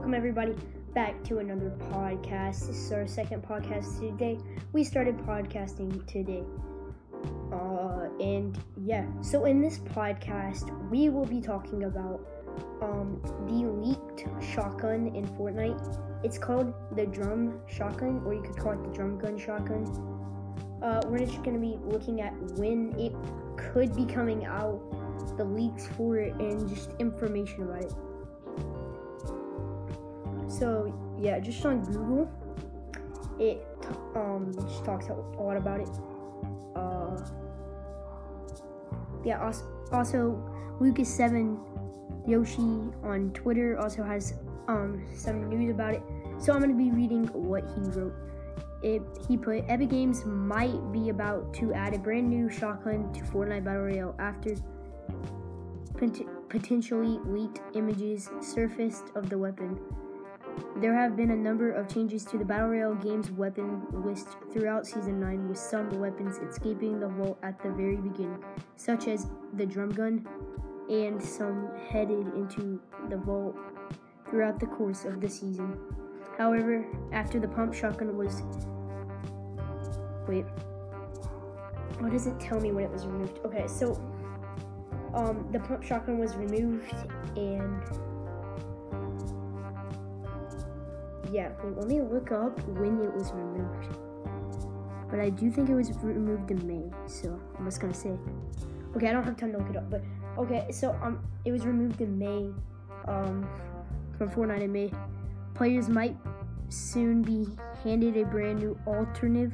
welcome everybody back to another podcast. This is our second podcast today. We started podcasting today. So in this podcast, we will be talking about the leaked shotgun in Fortnite. It's called the drum shotgun, or you could call it the drum gun shotgun. We're just going to be looking at when it could be coming out, the leaks for it, and just information about it. So yeah, just on Google, it just talks a lot about it. Also Lucas7 Yoshi on Twitter also has some news about it. So I'm gonna be reading what he wrote. He put, Epic Games might be about to add a brand new shotgun to Fortnite Battle Royale after potentially leaked images surfaced of the weapon. There have been a number of changes to the Battle Royale game's weapon list throughout Season 9, with some weapons escaping the vault at the very beginning, such as the drum gun, and some headed into the vault throughout the course of the season. However, after the pump shotgun was... Wait. What does it tell me when it was removed? Okay, so... the pump shotgun was removed, and... Yeah, let me look up when it was removed. But I do think it was removed in May, so I'm just gonna say. Okay, I don't have time to look it up, but okay, so it was removed in May, from Fortnite in May. Players might soon be handed a brand new alternative.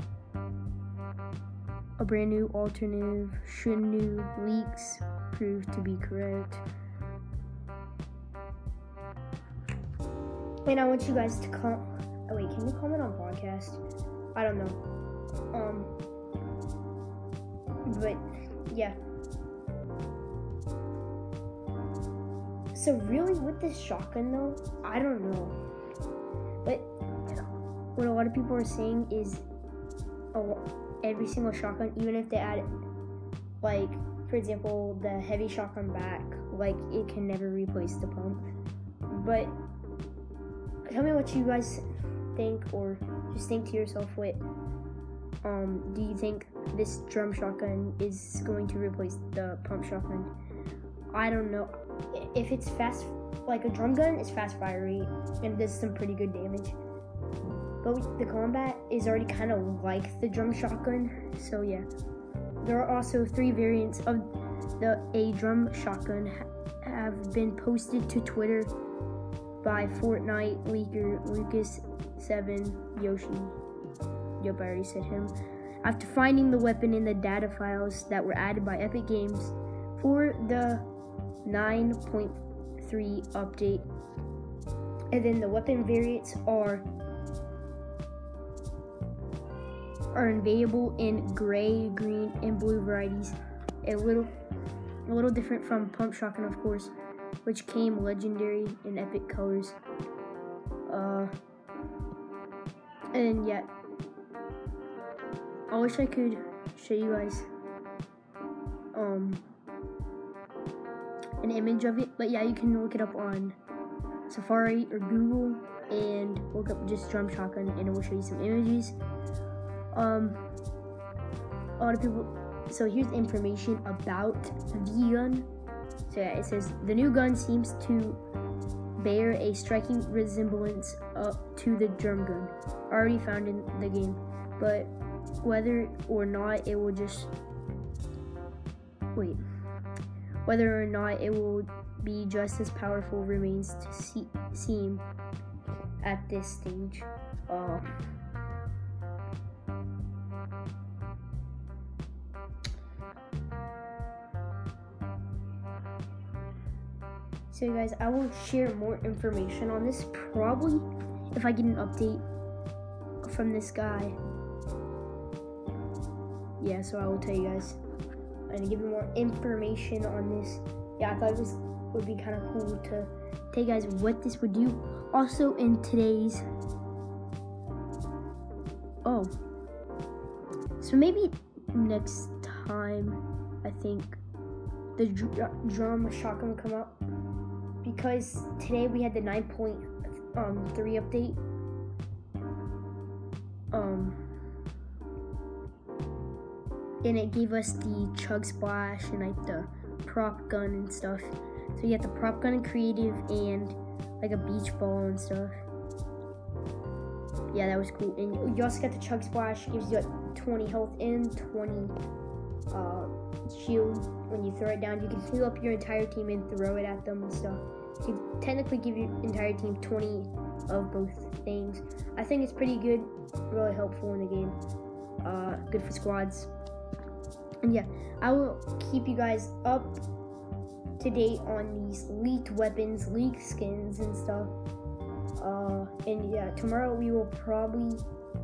Should new leaks prove to be correct. And I want you guys to can you comment on podcast? I don't know. But yeah. So really, with this shotgun though, I don't know. But what a lot of people are saying is, every single shotgun, even if they add, like, for example, the heavy shotgun back, like, it can never replace the pump. But tell me what you guys think, or just think to yourself, do you think this drum shotgun is going to replace the pump shotgun? I don't know. If it's fast, like a drum gun is fast fire rate and does some pretty good damage. But the combat is already kind of like the drum shotgun, so yeah. There are also 3 variants of a drum shotgun have been posted to Twitter by Fortnite leaker Lucas7 Yoshi. Yep, I already said him. After finding the weapon in the data files that were added by Epic Games for the 9.3 update. And then the weapon variants are available in gray, green, and blue varieties. A little different from pump shotgun, of course, which came legendary in epic colors. And yeah, I wish I could show you guys an image of it, but yeah, you can look it up on Safari or Google and look up just drum shotgun, and it will show you some images. A lot of people. So here's information about the gun. So yeah, it says the new gun seems to bear a striking resemblance to the drum gun already found in the game, but whether or not it will be just as powerful remains to seem at this stage. So guys, I will share more information on this probably if I get an update from this guy. Yeah, so I will tell you guys and give you more information on this. Yeah, I thought it would be kind of cool to tell you guys what this would do. Also in today's so maybe next time I think the drum shotgun will come out, because today we had the 9.3 3 update. And it gave us the Chug Splash and like the prop gun and stuff. So you get the prop gun in creative and like a beach ball and stuff. Yeah, that was cool. And you also got the Chug Splash, gives you like 20 health and 20 shield. When you throw it down, you can heal up your entire team and throw it at them and stuff. So you technically give your entire team 20 of both things. I think it's pretty good, really helpful in the game. Good for squads. And yeah, I will keep you guys up to date on these leaked weapons, leaked skins and stuff. And yeah, tomorrow we will probably,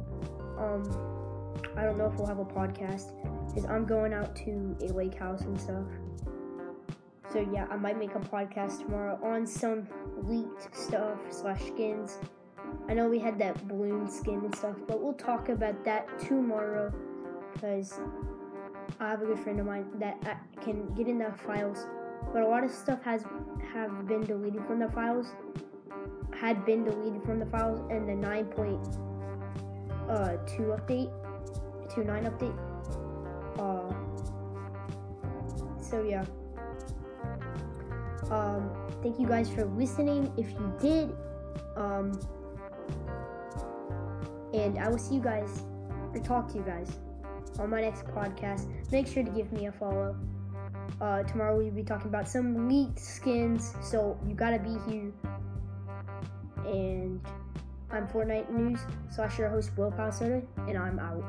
I don't know if we'll have a podcast, because I'm going out to a lake house and stuff. So yeah, I might make a podcast tomorrow on some leaked stuff / skins. I know we had that balloon skin and stuff, but we'll talk about that tomorrow, because I have a good friend of mine that can get in the files, but a lot of stuff have been deleted from the files, and the 9.2 update, 2.9 update. So yeah. Thank you guys for listening. If you did, and I will see you guys or talk to you guys on my next podcast. Make sure to give me a follow. Tomorrow we'll be talking about some leaked skins, so you gotta be here. And I'm Fortnite News / your host Will Palsoda, and I'm out.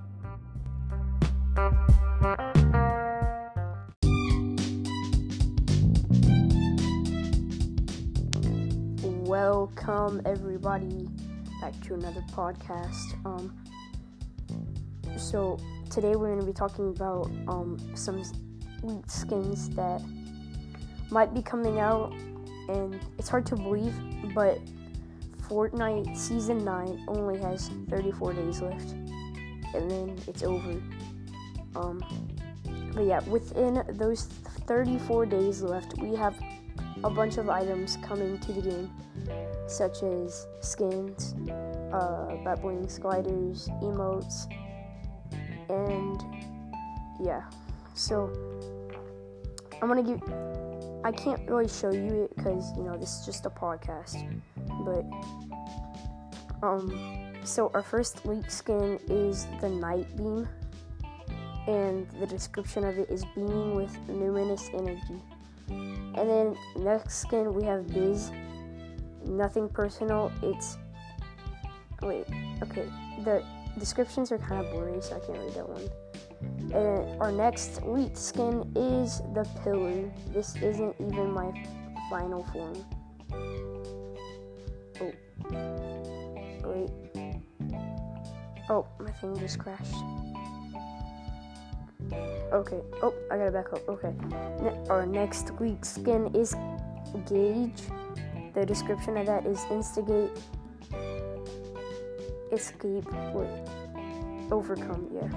Welcome everybody back to another podcast. So today we're going to be talking about some leaked skins that might be coming out, and it's hard to believe, but Fortnite Season 9 only has 34 days left, and then it's over. But yeah, within those 34 days left, we have a bunch of items coming to the game, such as skins, bat wings, gliders, emotes, and yeah. So I can't really show you it because, this is just a podcast, but so our first leaked skin is the Night Beam, and the description of it is beaming with luminous energy. And then next skin we have Biz. Nothing personal. The descriptions are kind of blurry, so I can't read that one. And our next leaked skin is the Pillar. This isn't even my final form. Oh, wait. Oh, my thing just crashed. Okay. Oh, I gotta back up. Okay. Our next leaked skin is Gauge. The description of that is instigate, escape, overcome. Yeah.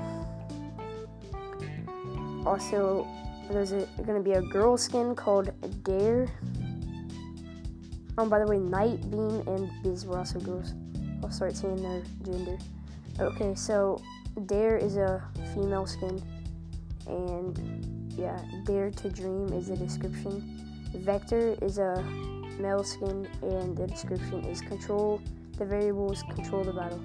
Also, there's gonna be a girl skin called Dare. By the way, Night Beam and Biz were also girls. I'll start saying their gender. Okay, so Dare is a female skin. And yeah, Dare to Dream is the description. Vector is a male skin, and the description is control the variables, control the battle.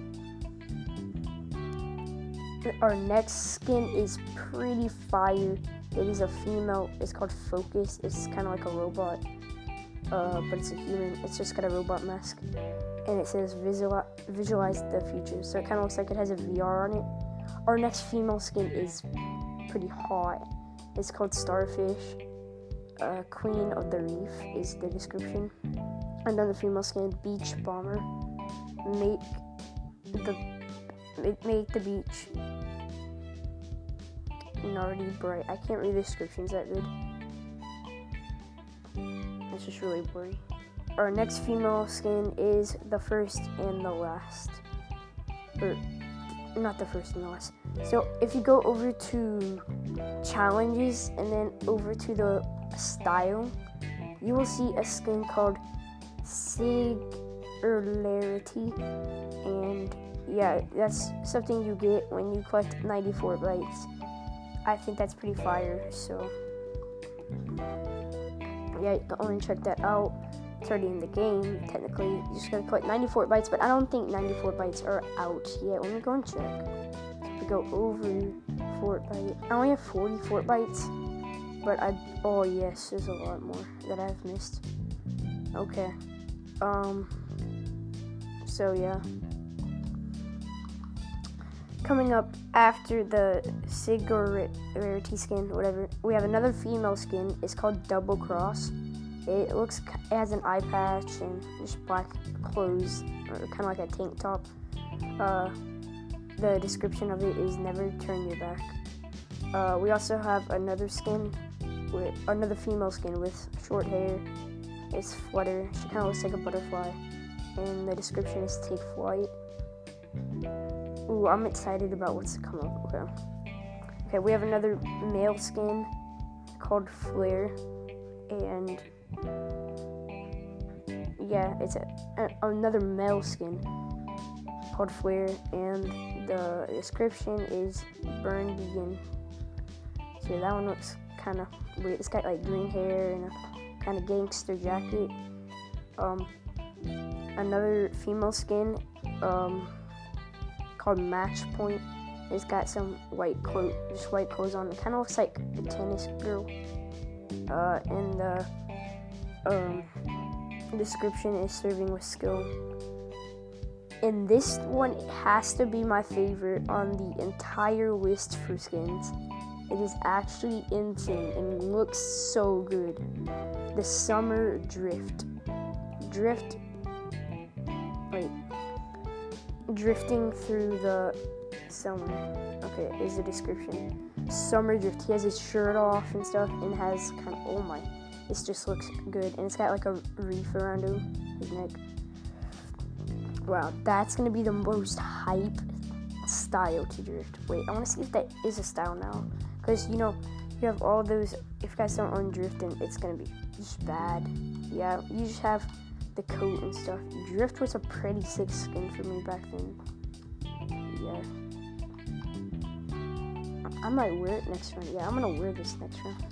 Our next skin is pretty fire. It is a female. It's called Focus. It's kind of like a robot, but it's a human. It's just got a robot mask, and it says visualize the future. So it kind of looks like it has a VR on it. Our next female skin is pretty hot. It's called Starfish. Queen of the Reef is the description. And then the female skin, Beach Bomber. Make the beach nardy bright. I can't read the descriptions that good. It's just really blurry. Our next female skin is the first and the last. Or not the first and the last. So if you go over to challenges and then over to the style, you will see a skin called rarity, and yeah, that's something you get when you collect 94 bytes. I think that's pretty fire, so yeah, go on and check that out. It's already in the game, technically. You just gotta collect 94 bytes, but I don't think 94 bytes are out yet. Let me go and check. So if we go over Fort byte, I only have 40 Fort bytes, but oh yes, there's a lot more that I've missed. Okay, so yeah. Coming up after the Sig rarity skin, whatever, we have another female skin. It's called Double Cross. It has an eye patch and just black clothes, or kind of like a tank top. The description of it is never turn your back. We also have another female skin with short hair. It's Flutter. She kind of looks like a butterfly, and the description is take flight. Ooh, I'm excited about what's to come up. Okay, we have another male skin called Flare, and yeah, it's another male skin called Flare, and the description is Burn Begin. So that one looks kind of weird. It's got like green hair and a kind of gangster jacket. Another female skin, called Match Point. It's got some white clothes on. It kind of looks like a tennis girl. And the description is serving with skill. And this one has to be my favorite on the entire list for skins. It is actually insane and looks so good. The Summer Drift. Drifting through the summer. Okay, is the description. Summer Drift. He has his shirt off and stuff, and has kind of, oh my, this just looks good. And it's got like a reef around his neck. Wow, that's gonna be the most hype style to drift. Wait, I want to see if that is a style now, because you have all those. If you guys don't own drifting, it's gonna be just bad. Yeah, you just have the coat and stuff. Drift was a pretty sick skin for me back then. Yeah. I might wear it next round. Yeah, I'm gonna wear this next round.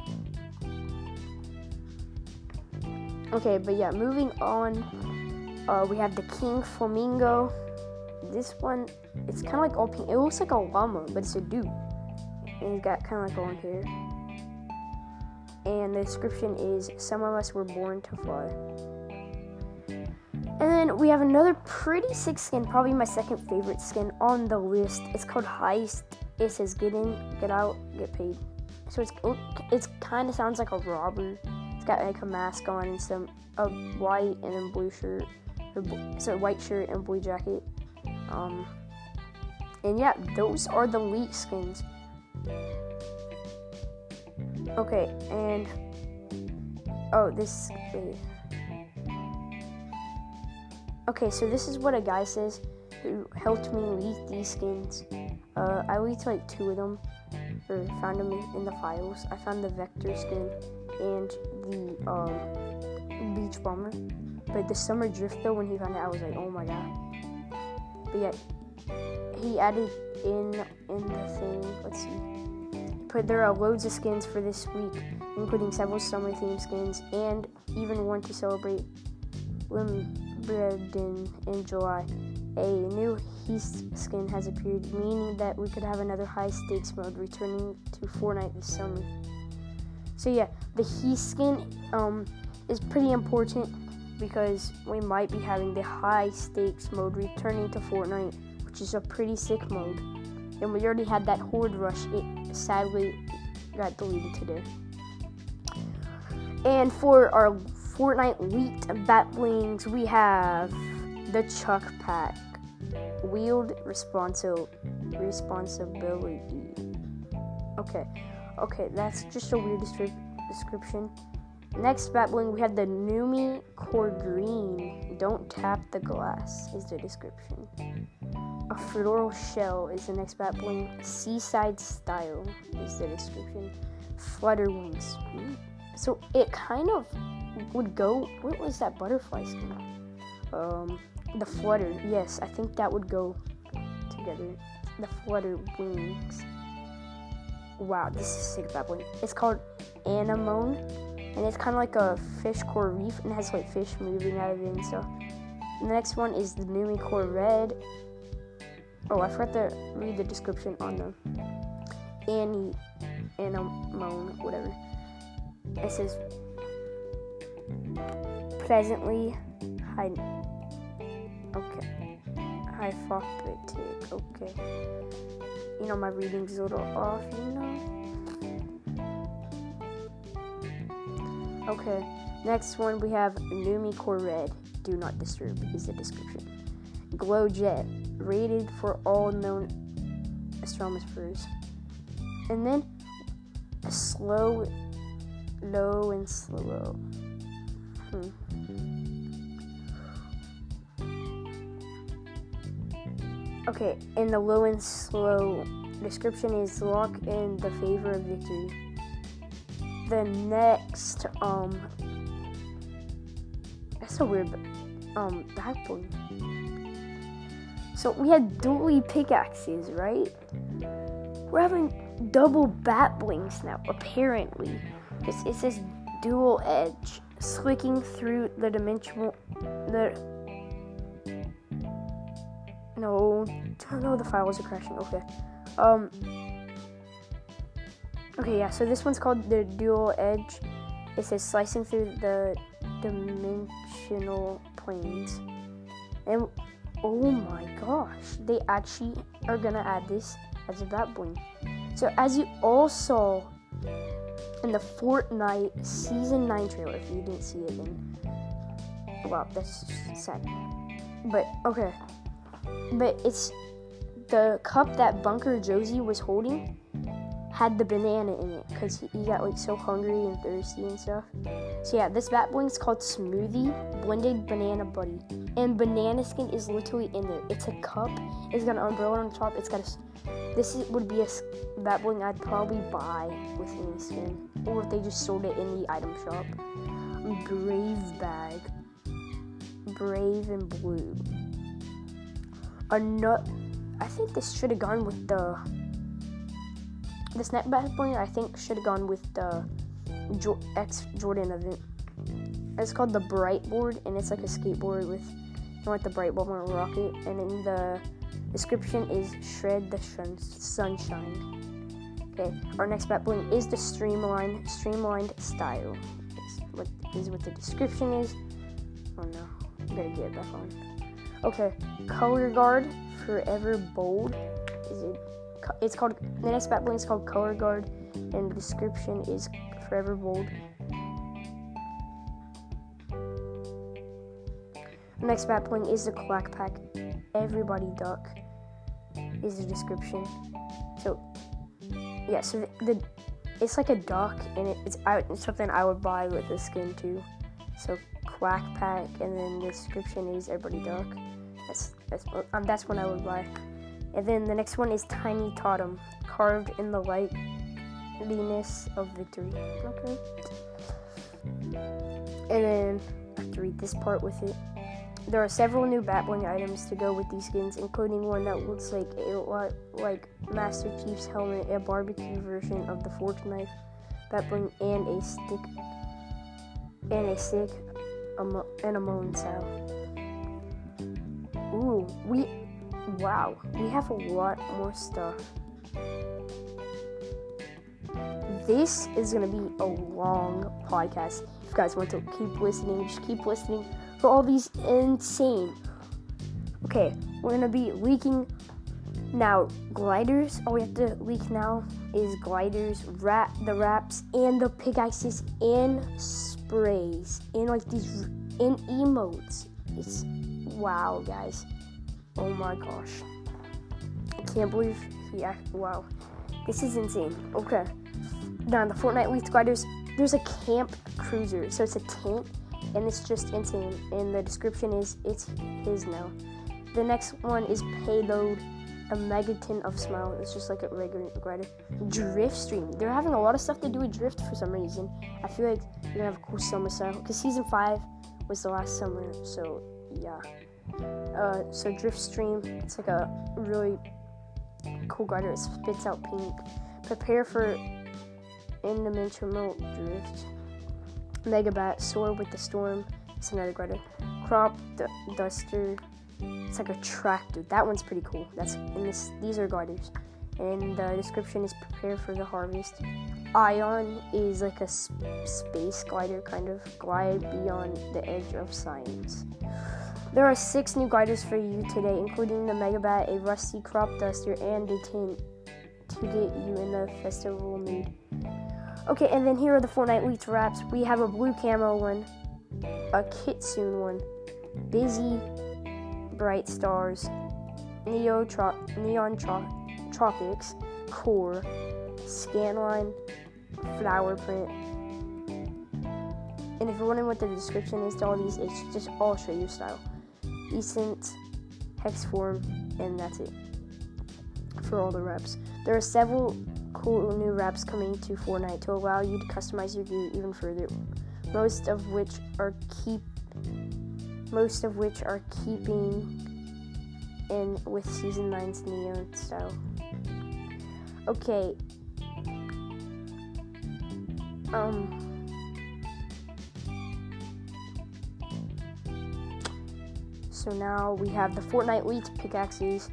Okay, but yeah, moving on. We have the King Flamingo. This one, it's kind of like all pink. It looks like a llama, but it's a dude. And he's got kind of like long hair. And the description is, some of us were born to fly. And then we have another pretty sick skin, probably my second favorite skin on the list. It's called Heist. It says get in, get out, get paid. So it's kind of sounds like a robber. It's got like a mask on and a white and then blue shirt. So white shirt and blue jacket. And yeah, those are the leak skins. Okay, and okay, so this is what a guy says who helped me leak these skins. I leaked like 2 of them, or found them in the files. I found the Vector skin and the Beach Bomber. But the Summer Drift though, when he found it, I was like, oh my god. But yeah, he added in the thing, let's see. But there are loads of skins for this week, including several summer themed skins, and even one to celebrate Wimbledon in July. A new Heist skin has appeared, meaning that we could have another high stakes mode returning to Fortnite this summer. So yeah, the Heist skin is pretty important because we might be having the high stakes mode returning to Fortnite, which is a pretty sick mode. And we already had that Horde Rush. It sadly got deleted today. And for our Fortnite leaked bat blings, we have the Chuck Pack. Wield responsibility. Okay, that's just a weird description. Next bat bling, we have the Numi Core Green. Don't tap the glass is the description. A floral shell is the next bat bling. Seaside style is the description. Flutter wings. So it kind of would go. What was that butterfly skin? The Flutter. Yes, I think that would go together. The Flutter Wings. Wow, this is a sick babbling. It's called anemone, and it's kind of like a fish coral reef, and it has like fish moving out of it and stuff. The next one is the Numicore Red. Oh, I forgot to read the description on the anemone, whatever. It says pleasantly hypophytic. Okay. You know, my reading's a little off, you know. Okay. Next one we have Numicore Red. Do not disturb is the description. Glow Jet, rated for all known astronomers. And then low and slow. Okay, and the low and slow description is lock in the favor of victory. The next, that's a weird, backbling. So we had dually pickaxes, right? We're having double bat blings now, apparently. It says dual edge, slicking through the dimensional, No, the files are crashing. Okay. Okay, yeah, so this one's called the Dual Edge. It says slicing through the dimensional planes. And oh my gosh, they actually are gonna add this as a bat bling. So as you all saw in the Fortnite Season 9 trailer, if you didn't see it, then wow, that's just sad. But okay. But it's the cup that Bunker Josie was holding had the banana in it because he got like so hungry and thirsty and stuff. So yeah, this bat bling's called Smoothie Blended Banana Buddy, and banana skin is literally in there. It's a cup. It's got an umbrella on the top. It's got would be a bat bling I'd probably buy with any skin, or if they just sold it in the item shop. Brave bag, brave and blue. I think this should have gone with this net bat bling. I think should have gone with the X Jordan event. It's called the Brightboard, and it's like a skateboard with, like the Brightboard on a rocket. And then the description is shred the sunshine. Okay, our next bat bling is the streamlined style. Is what the description is. Oh no, I gotta get it back on. Okay, Color Guard Forever Bold. It's called, the next bat bling is called Color Guard, and the description is Forever Bold. The next bat bling is the Quack Pack Everybody Duck is the description. So yeah, so it's like a duck, and it's something I would buy with the skin too. So Quack Pack, and then the description is Everybody Duck. That's what I would buy. And then the next one is Tiny Totem, carved in the lightness of victory. Okay. And then I have to read this part with it. There are several new bat bling items to go with these skins, including one that looks like a lot like Master Chief's helmet, a barbecue version of the fork knife bat bling, and a stick, and a moan sound. Ooh, we have a lot more stuff. This is gonna be a long podcast. If you guys want to keep listening, just keep listening for all these insane. Okay, we're gonna be leaking now gliders. All we have to leak now is gliders, the wraps, and the pickaxes, and sprays, and like these, and emotes. It's wow, guys. Oh my gosh. I can't believe wow. This is insane. Okay. Now, the Fortnite leaked gliders, there's a camp cruiser. So it's a tent, and it's just insane. And the description is, it's his now. The next one is Payload, a megaton of smile. It's just like a regular glider. Drift Stream. They're having a lot of stuff to do with drift for some reason. I feel like they're gonna have a cool summer style, because season 5 was the last summer. So yeah. So Drift Stream, it's like a really cool glider. It spits out pink. Prepare for Indimensional Drift. Megabat, Soar with the Storm. It's another glider. Crop Duster. It's like a tractor. That one's pretty cool. These are gliders. And the description is prepare for the harvest. Ion is like a space glider, kind of. Glide beyond the edge of science. There are 6 new gliders for you today, including the Megabat, a rusty crop duster, and a tint to get you in the festival mood. Okay, and then here are the Fortnite Leaks wraps. We have a blue camo one, a Kitsune one, Busy, Bright Stars, Neon Tropics, Core, Scanline, Flower Print. And if you're wondering what the description is to all these, it's just all show you style. Decent, Hex Form, and that's it for all the wraps. There are several cool new wraps coming to Fortnite to allow you to customize your gear even further. Most of which are keeping in with Season 9's Neon style. Okay. So now we have the Fortnite Leaks pickaxes.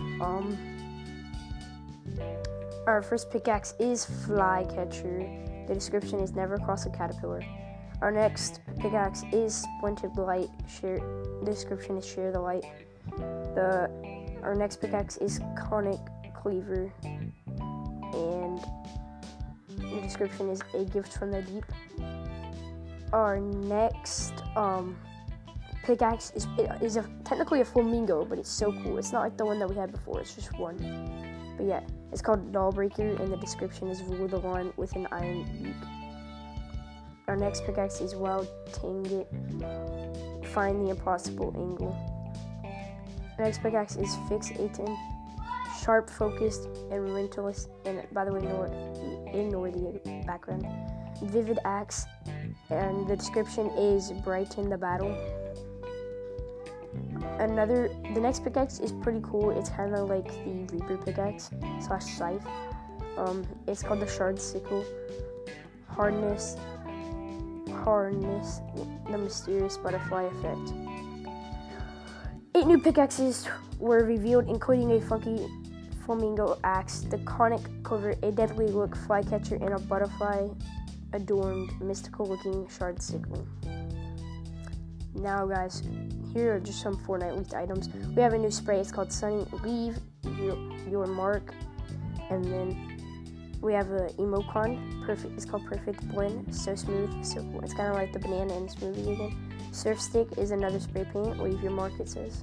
Our first pickaxe is Flycatcher. The description is never cross a caterpillar. Our next pickaxe is Splintered Light. The description is share the light. Our next pickaxe is Conic Cleaver. And the description is a gift from the deep. Our next pickaxe is technically a flamingo, but it's so cool. It's not like the one that we had before. It's just one. But yeah, it's called Dollbreaker, and the description is rule the lawn with an iron beak. Our next pickaxe is Wild Tanget. Find the impossible angle. The next pickaxe is Fix Aten. Sharp, focused, and relentless. And by the way, ignore the background. Vivid Axe, and the description is Brighten the battle. The next pickaxe is pretty cool. It's kind of like the Reaper pickaxe / scythe. It's called the Shard Sickle. Harness the mysterious butterfly effect. 8 new pickaxes were revealed, including a funky flamingo axe, the Conic Cleaver, a deadly look flycatcher, and a butterfly adorned mystical looking shard sickle. Now guys, here are just some Fortnite leaked items. We have a new spray. It's called Sunny. Leave your mark. And then we have a Emocon. Perfect. It's called Perfect Blend. So smooth, so cool. It's kind of like the banana and smoothie again. Surf Stick is another spray paint. Leave your mark, it says.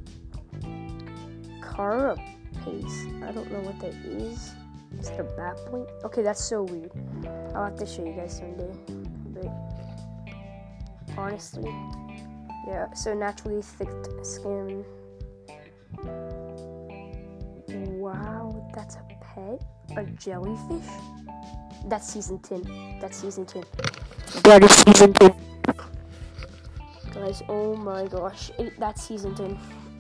Carapace. I don't know what that is. Is it a bat blink? Okay, that's so weird. I'll have to show you guys someday. But honestly, yeah. So naturally thick skin. Wow, that's a pet? A jellyfish? That's season 10. That is season 10. Guys, oh my gosh. That's season 10.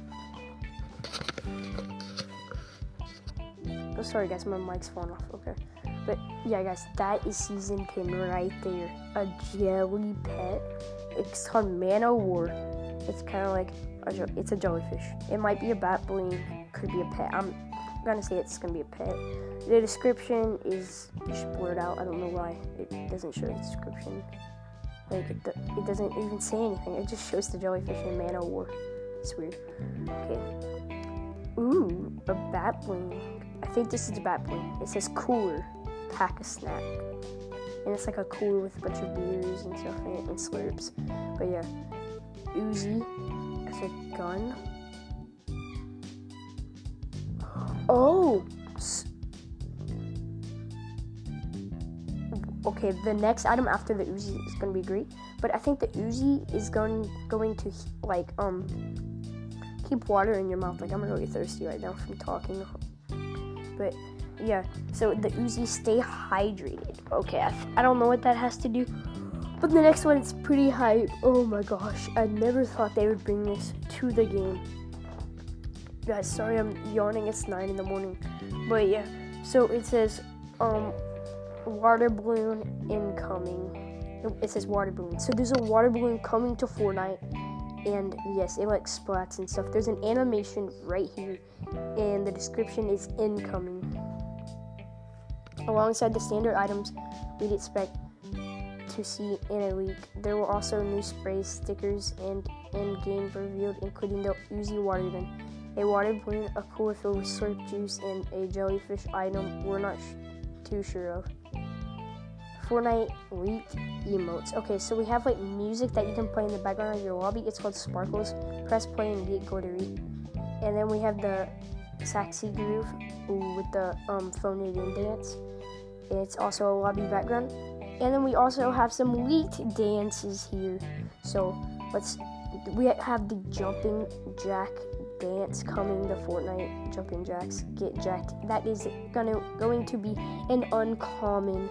Oh, sorry guys, my mic's falling off. Okay. But yeah, guys, that is season 10 right there. A jelly pet. It's called Man-O-War. It's kind of like it's a jellyfish. It might be a bat bling. Could be a pet. I'm gonna say it's gonna be a pet. The description is just blurred out. I don't know why it doesn't show the description. Like it doesn't even say anything. It just shows the jellyfish in Man-O-War. It's weird. Okay. Ooh, a bat bling. I think this is a bat bling. It says cooler, pack a snack. And it's like a cooler with a bunch of beers and stuff in it and slurps. But yeah. Uzi as a gun. Oh! Okay, the next item after the Uzi is going to be great. But I think the Uzi is going to, like, keep water in your mouth. Like, I'm really thirsty right now from talking. But, yeah. So, the Uzi, stay hydrated. Okay, I don't know what that has to do But the next one is pretty hype. Oh my gosh, I never thought they would bring this to the game. Guys, sorry I'm yawning, it's 9 in the morning. But yeah, so it says, water balloon incoming. It says water balloon. So there's a water balloon coming to Fortnite. And yes, it like splats and stuff. There's an animation right here. And the description is incoming. Alongside the standard items we'd expect to see in a week, there were also new sprays, stickers, and in-game revealed, including the Uzi water gun, a water balloon, a cooler filled with slurp juice, and a jellyfish item we're not too sure of. Fortnite leaked emotes. Okay, so we have like music that you can play in the background of your lobby. It's called Sparkles. Press play and get glittery. And then we have the Saxy Groove with the phone it in dance. It's also a lobby background. And then we also have some leaked dances here. So we have the jumping jack dance coming to Fortnite. Jumping jacks, get jacked. That is going to be an uncommon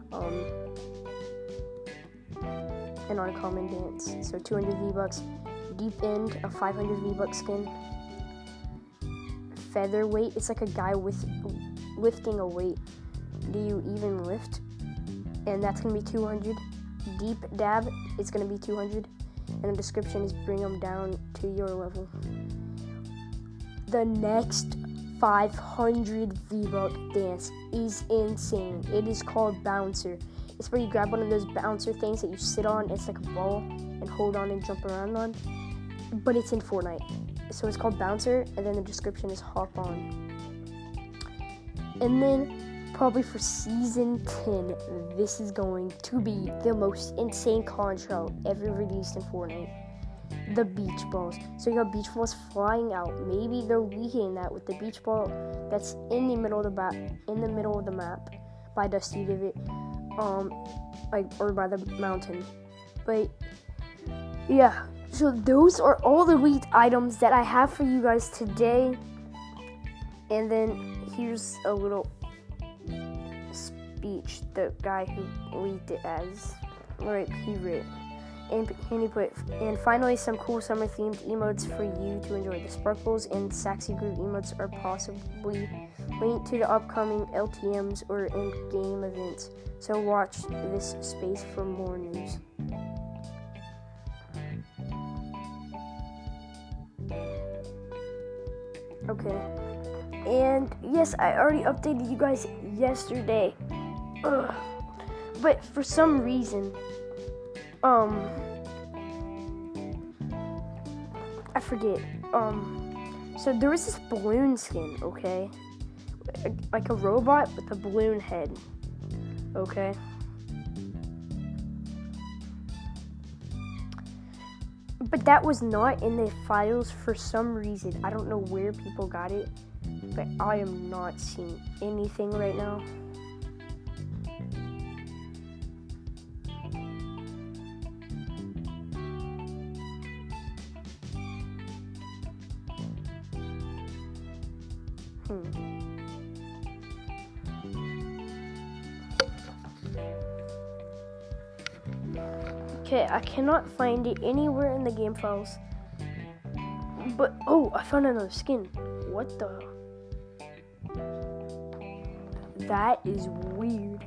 dance. So 200 V-Bucks. Deep End, a 500 V-Bucks skin. Featherweight, it's like a guy with lifting a weight. Do you even lift? And that's gonna be 200. Deep Dab, it's gonna be 200. And the description is bring them down to your level. The next 500 V-Buck dance is insane. It is called Bouncer. It's where you grab one of those bouncer things that you sit on. It's like a ball and hold on and jump around on. But it's in Fortnite. So it's called Bouncer, and then the description is hop on. And then probably for season 10, this is going to be the most insane contra ever released in Fortnite. The beach balls. So you have beach balls flying out. Maybe they're leaking that with the beach ball that's in the middle of the map by Dusty Divot, or by the mountain. But yeah, so those are all the leaked items that I have for you guys today. And then here's a little speech the guy who leaked it as, like he wrote. And he put, and finally some cool summer themed emotes for you to enjoy. The Sparkles and Saxy Groove emotes are possibly linked to the upcoming LTMs or in-game events. So watch this space for more news. Okay. And yes, I already updated you guys yesterday. But for some reason, I forget. So there was this balloon skin, okay? Like a robot with a balloon head, okay? But that was not in the files for some reason. I don't know where people got it, but I am not seeing anything right now. Okay, I cannot find it anywhere in the game files. But, oh, I found another skin. What the? That is weird.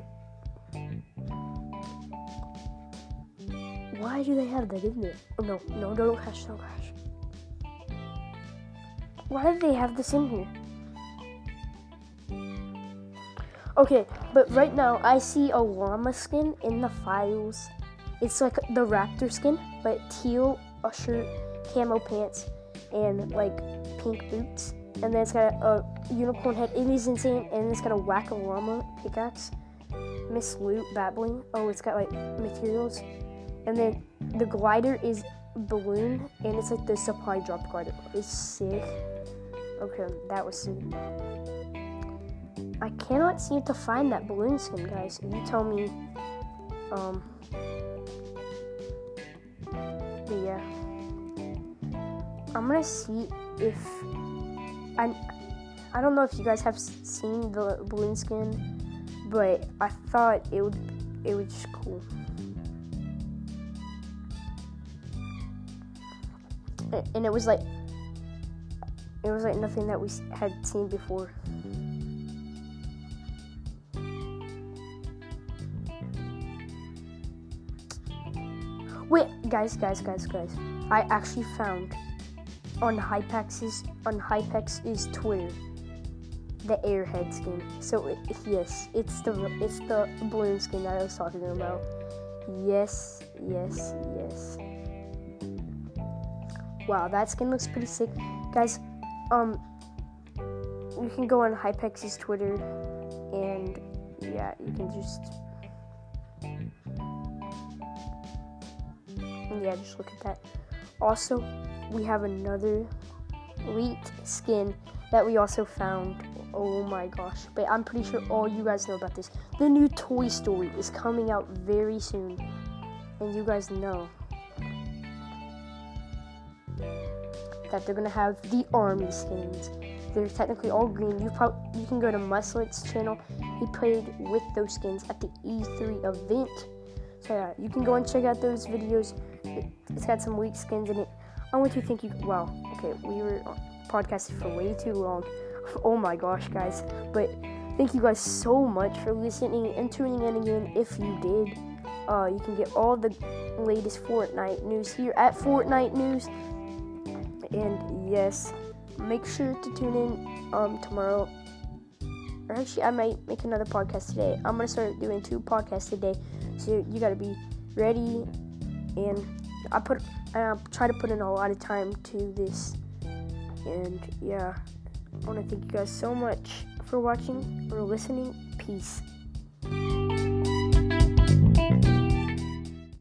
Why do they have that in there? Oh, no, don't crash. Why do they have this in here? Okay, but right now I see a llama skin in the files. It's like the raptor skin, but teal, a shirt, camo pants, and like pink boots. And then it's got a unicorn head. It is insane. And it's got a whack-a-llama pickaxe. Miss Loot babbling. Oh, it's got like materials. And then the glider is balloon, and it's like the supply drop glider. It's sick. Okay, that was sick. I cannot seem to find that balloon skin, guys. You tell me. But yeah, I'm gonna see if I don't know if you guys have seen the balloon skin, but I thought it was just cool. and it was like nothing that we had seen before. Wait, guys. I actually found on Hypex's Twitter the Airhead skin. So yes, it's the balloon skin that I was talking about. Yes. Wow, that skin looks pretty sick, guys. You can go on Hypex's Twitter, and yeah, you can just look at that. Also, we have another elite skin that we also found. Oh my gosh, but I'm pretty sure all you guys know about this. The new Toy Story is coming out very soon, and you guys know that they're gonna have the army skins. They're technically all green. You can go to Muslet's channel. He played with those skins at the E3 event. So yeah, you can go and check out those videos. It's got some weak skins in it. I want to thank you. Wow. Okay, we were podcasting for way too long. Oh my gosh, guys. But thank you guys so much for listening and tuning in again. If you did, you can get all the latest Fortnite news here at Fortnite News. And yes, make sure to tune in tomorrow. Or actually, I might make another podcast today. I'm gonna start doing 2 podcasts today, so you gotta be ready. And I try to put in a lot of time to this. And yeah, I want to thank you guys so much for watching or listening. Peace.